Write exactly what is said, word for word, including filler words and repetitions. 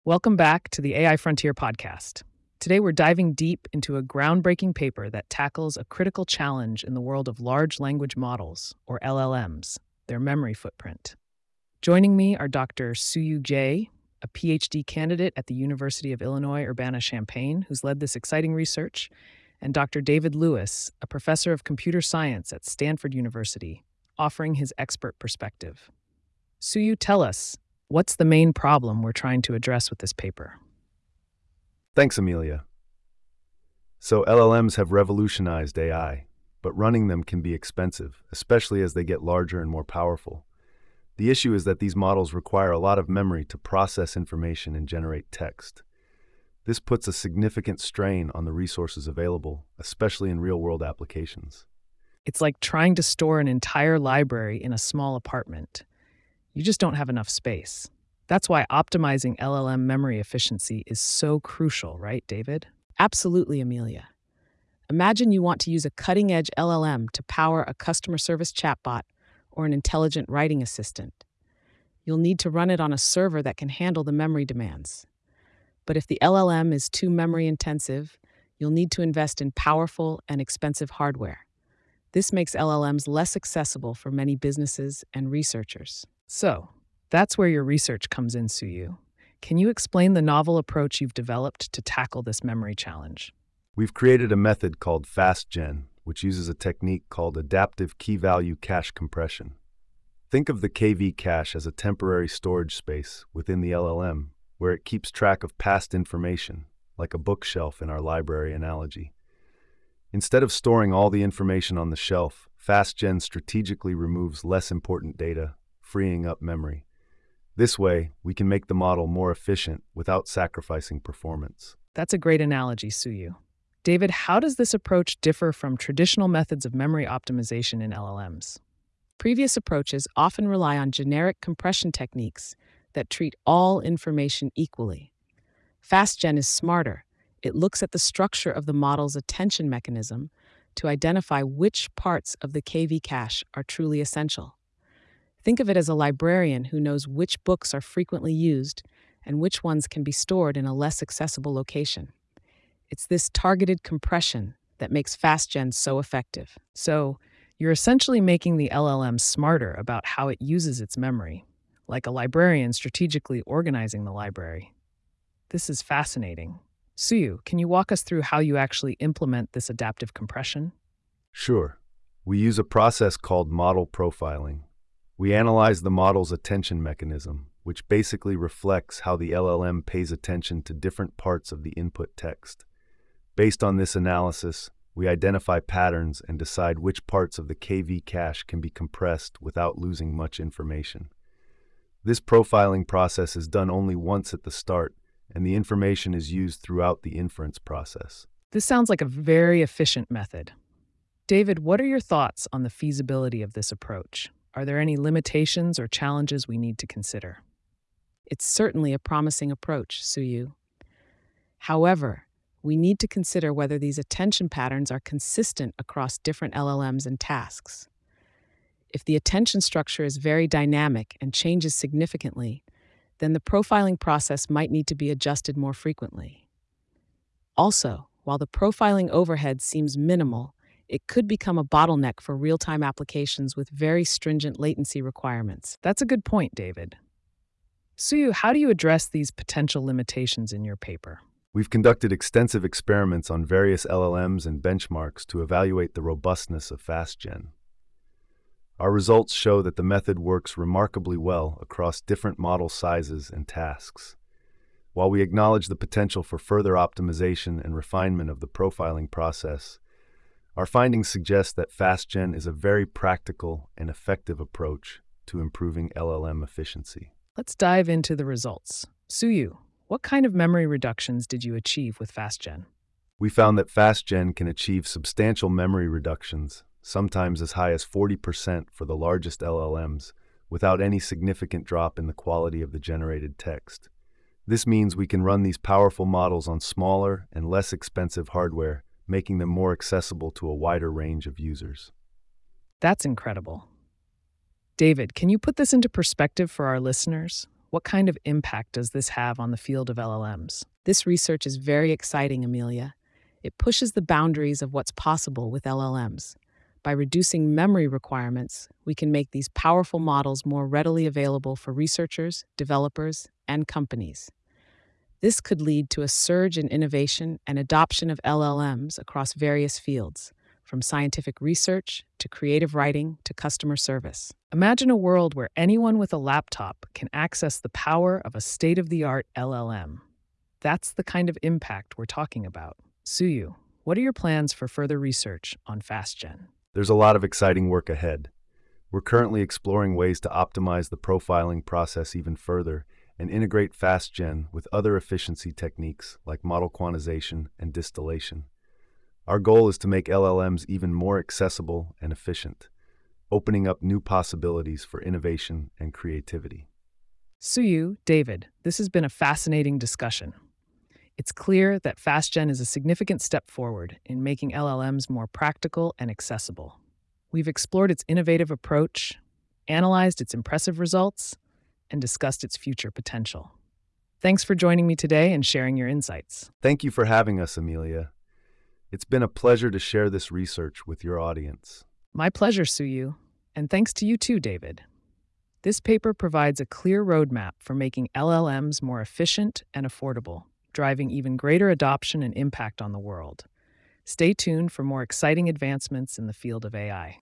Welcome back to the A I Frontier podcast. Today, we're diving deep into a groundbreaking paper that tackles a critical challenge in the world of large language models, or L L Ms, their memory footprint. Joining me are Doctor Suyu Jay, a P H D candidate at the University of Illinois Urbana-Champaign, who's led this exciting research, and Doctor David Lewis, a professor of computer science at Stanford University, offering his expert perspective. Suyu, tell us, what's the main problem we're trying to address with this paper? Thanks, Amelia. So L L Ms have revolutionized A I, but running them can be expensive, especially as they get larger and more powerful. The issue is that these models require a lot of memory to process information and generate text. This puts a significant strain on the resources available, especially in real-world applications. It's like trying to store an entire library in a small apartment. You just don't have enough space. That's why optimizing L L M memory efficiency is so crucial, right, David? Absolutely, Amelia. Imagine you want to use a cutting-edge L L M to power a customer service chatbot or an intelligent writing assistant. You'll need to run it on a server that can handle the memory demands. But if the L L M is too memory-intensive, you'll need to invest in powerful and expensive hardware. This makes L L Ms less accessible for many businesses and researchers. So, that's where your research comes in, Suyu. Can you explain the novel approach you've developed to tackle this memory challenge? We've created a method called FastGen, which uses a technique called adaptive key-value cache compression. Think of the K V cache as a temporary storage space within the L L M, where it keeps track of past information, like a bookshelf in our library analogy. Instead of storing all the information on the shelf, FastGen strategically removes less important data, freeing up memory. This way, we can make the model more efficient without sacrificing performance. That's a great analogy, Suyu. David, how does this approach differ from traditional methods of memory optimization in L L Ms? Previous approaches often rely on generic compression techniques that treat all information equally. FastGen is smarter. It looks at the structure of the model's attention mechanism to identify which parts of the K V cache are truly essential. Think of it as a librarian who knows which books are frequently used and which ones can be stored in a less accessible location. It's this targeted compression that makes FastGen so effective. So, you're essentially making the L L M smarter about how it uses its memory, like a librarian strategically organizing the library. This is fascinating. Suyu, can you walk us through how you actually implement this adaptive compression? Sure. We use a process called model profiling. We analyze the model's attention mechanism, which basically reflects how the L L M pays attention to different parts of the input text. Based on this analysis, we identify patterns and decide which parts of the K V cache can be compressed without losing much information. This profiling process is done only once at the start, and the information is used throughout the inference process. This sounds like a very efficient method. David, what are your thoughts on the feasibility of this approach? Are there any limitations or challenges we need to consider? It's certainly a promising approach, Suyu. However, we need to consider whether these attention patterns are consistent across different L L Ms and tasks. If the attention structure is very dynamic and changes significantly, then the profiling process might need to be adjusted more frequently. Also, while the profiling overhead seems minimal, it could become a bottleneck for real-time applications with very stringent latency requirements. That's a good point, David. Suyu, how do you address these potential limitations in your paper? We've conducted extensive experiments on various L L Ms and benchmarks to evaluate the robustness of FastGen. Our results show that the method works remarkably well across different model sizes and tasks. While we acknowledge the potential for further optimization and refinement of the profiling process, our findings suggest that FastGen is a very practical and effective approach to improving L L M efficiency. Let's dive into the results. Suyu, what kind of memory reductions did you achieve with FastGen? We found that FastGen can achieve substantial memory reductions, sometimes as high as forty percent for the largest L L Ms, without any significant drop in the quality of the generated text. This means we can run these powerful models on smaller and less expensive hardware, making them more accessible to a wider range of users. That's incredible. David, can you put this into perspective for our listeners? What kind of impact does this have on the field of L L Ms? This research is very exciting, Amelia. It pushes the boundaries of what's possible with L L Ms. By reducing memory requirements, we can make these powerful models more readily available for researchers, developers, and companies. This could lead to a surge in innovation and adoption of L L Ms across various fields, from scientific research to creative writing to customer service. Imagine a world where anyone with a laptop can access the power of a state-of-the-art L L M. That's the kind of impact we're talking about. Suyu, what are your plans for further research on FastGen? There's a lot of exciting work ahead. We're currently exploring ways to optimize the profiling process even further and integrate FastGen with other efficiency techniques like model quantization and distillation. Our goal is to make L L Ms even more accessible and efficient, opening up new possibilities for innovation and creativity. Suyu, David, this has been a fascinating discussion. It's clear that FastGen is a significant step forward in making L L Ms more practical and accessible. We've explored its innovative approach, analyzed its impressive results, and discussed its future potential. Thanks for joining me today and sharing your insights. Thank you for having us, Amelia. It's been a pleasure to share this research with your audience. My pleasure, Suyu, and thanks to you too, David. This paper provides a clear roadmap for making L L Ms more efficient and affordable, driving even greater adoption and impact on the world. Stay tuned for more exciting advancements in the field of A I.